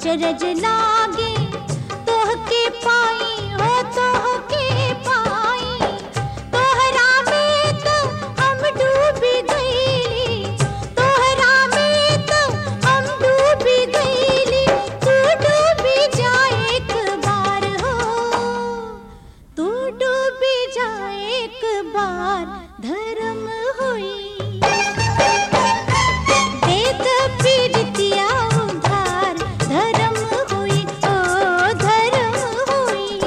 अचरज लागे तोहके पाई हो तोहके पाई। तोहरा में तो हम डूबी गईली, तोहरा में तो हम डूबी गईली। तू डूबी जा एक बार हो, तू डूबी जा एक बार धर्म हुई। देत पीड़ितिया उधार धर्म हुई, ओ धर्म हुई।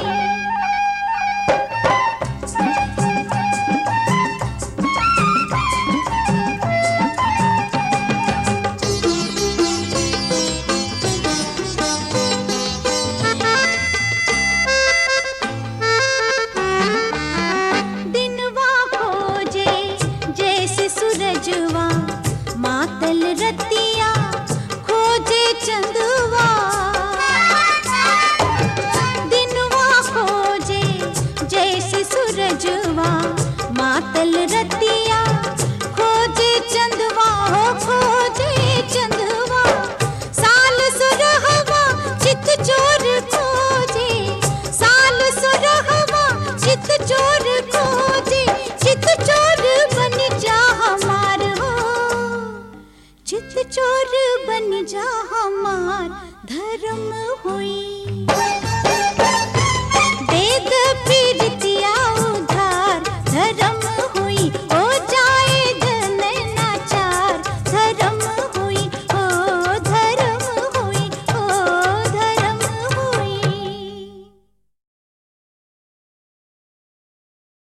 दिनवा खोजे जैसे सूरजवा, मातल रतिया खोजे चंदवा। दिनवा खोजे जैसे सूरजवा, मातल रतिया खोजे चंदवा हो खोजे चंदवा। साल सुरहवा चित चोर खोजे, साल सुरहवा चित चोर खोजे। चित चोर बन जा हमार हो, चित चोर बन जा हमार धर्म हुई।